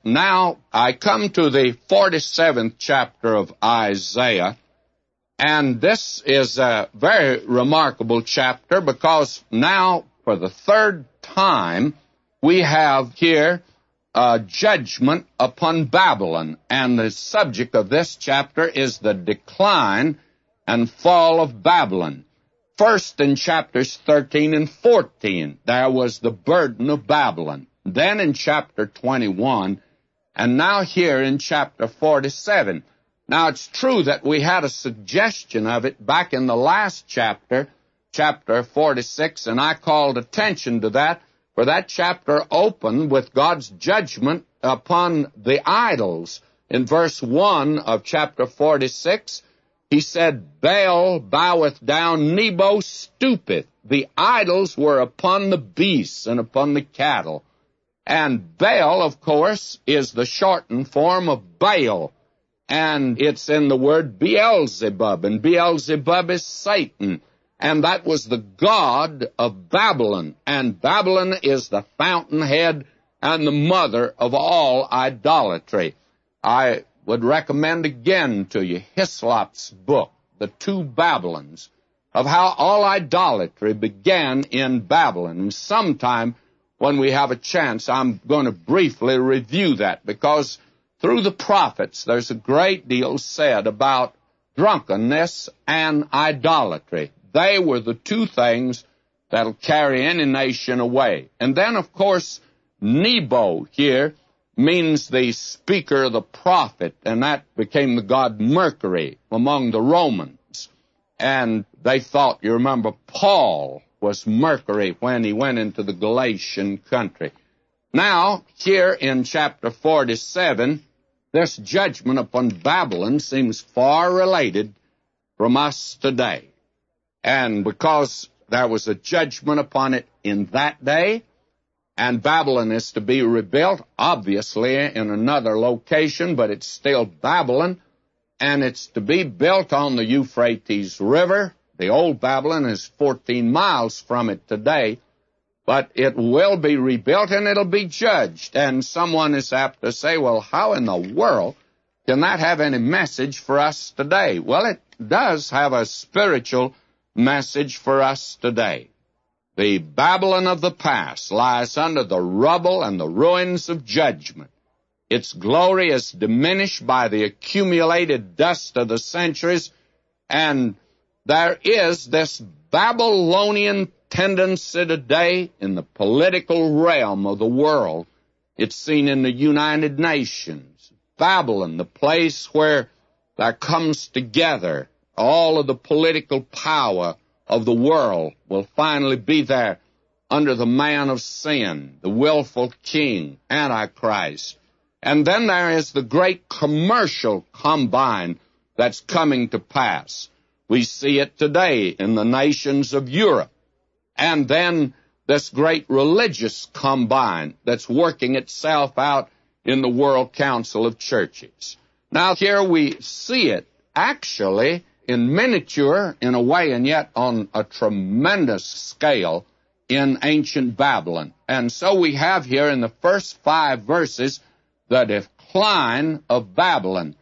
Now, I come to the 47th chapter of Isaiah, and this is a very remarkable chapter because now, for the third time, we have here a judgment upon Babylon, and the subject of this chapter is the decline and fall of Babylon. First, in chapters 13 and 14, there was the burden of Babylon. Then in chapter 21, and now here in chapter 47. Now, it's true that we had a suggestion of it back in the last chapter, chapter 46, and I called attention to that, for that chapter opened with God's judgment upon the idols. In verse 1 of chapter 46, he said, Baal boweth down, Nebo stoopeth. The idols were upon the beasts and upon the cattle. And Baal, of course, is the shortened form of Baal. And it's in the word Beelzebub, and Beelzebub is Satan. And that was the god of Babylon. And Babylon is the fountainhead and the mother of all idolatry. I would recommend again to you Hislop's book, The Two Babylons, of how all idolatry began in Babylon. And sometime when we have a chance, I'm going to briefly review that, because through the prophets there's a great deal said about drunkenness and idolatry. They were the two things that'll carry any nation away. And then, of course, Nebo here means the speaker, the prophet, and that became the god Mercury among the Romans. And they thought, you remember, Paul was Mercury when he went into the Galatian country. Now, here in chapter 47, this judgment upon Babylon seems far related from us today. And because there was a judgment upon it in that day, and Babylon is to be rebuilt, obviously in another location, but it's still Babylon, and it's to be built on the Euphrates River. The old Babylon is 14 miles from it today, but it will be rebuilt and it'll be judged. And someone is apt to say, well, how in the world can that have any message for us today? Well, it does have a spiritual message for us today. The Babylon of the past lies under the rubble and the ruins of judgment. Its glory is diminished by the accumulated dust of the centuries, and there is this Babylonian tendency today in the political realm of the world. It's seen in the United Nations. Babylon, the place where there comes together all of the political power of the world, will finally be there under the man of sin, the willful king, Antichrist. And then there is the great commercial combine that's coming to pass. We see it today in the nations of Europe. And then this great religious combine that's working itself out in the World Council of Churches. Now, here we see it actually in miniature in a way, and yet on a tremendous scale in ancient Babylon. And so we have here in the first 5 verses the decline of Babylon.